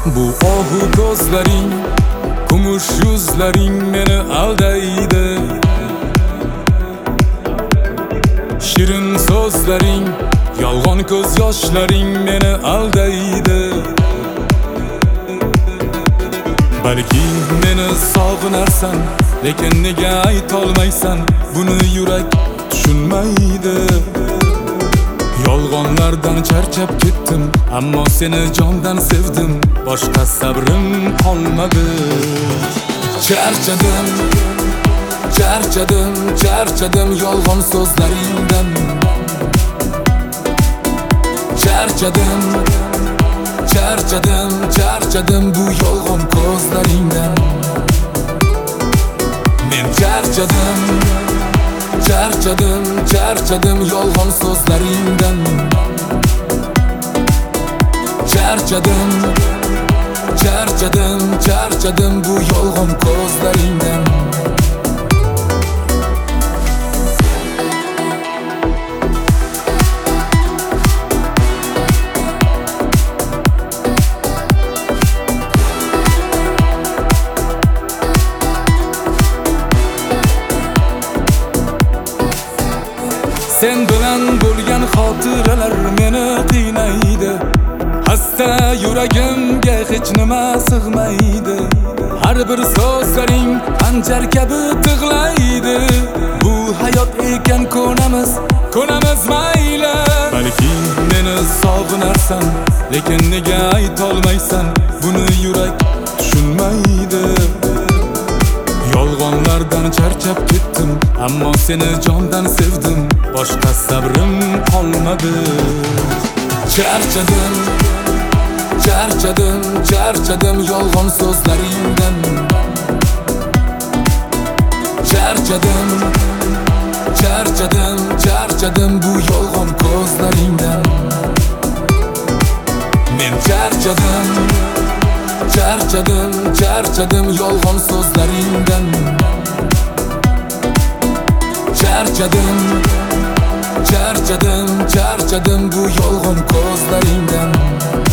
Bu ohu ko'zlaring, kumush yuzlaring meni aldaydi. Shirin so'zlaring, yolg'on ko'z yoshlaring meni aldaydi. Balki meni sog'inarsan, lekin nega aytolmaysan, buni yurak tushunmaydi. Yolg'onlardan charchab ketdim, ammo seni jondan sevdim, boshqa sabrim qolmadi. Charchadim, charchadim, charchadim yolg'on so'zlaringdan. Charchadim, charchadim, charchadim bu yolg'on ko'zlaringdan. Men charchadim, charchadim, charchadim yolg'on so'zlaringdan. Charchadim, charchadim, charchadim bu yolg'on ko'zlaringdan. Sen bilan bo'lgan xotiralar meni qiynaydi. Xasta yuragimga hech nima sig'maydi. Har bir so'zlaring hanjar kabi tig'laydi. Bu hayot ekan ko'namiz, ko'namiz mayli. Balki meni sog'inarsan, lekin nega aytolmaysan, buni yurak tushunmaydi. Yolg'onlardan charchab ketdim, ammo seni jondan sevdim, boshqa sabrim qolmadi. Charchadim, charchadim, charchadim yolg'on so'zlaringdan. Charchadim, charchadim, charchadim bu yolg'on ko'zlaringdan. Men charchadim, charchadim, charchadim yolg'on so'zlaringdan. Charchadim, charchadim, charchadim bu yolg'on ko'zlaringdan.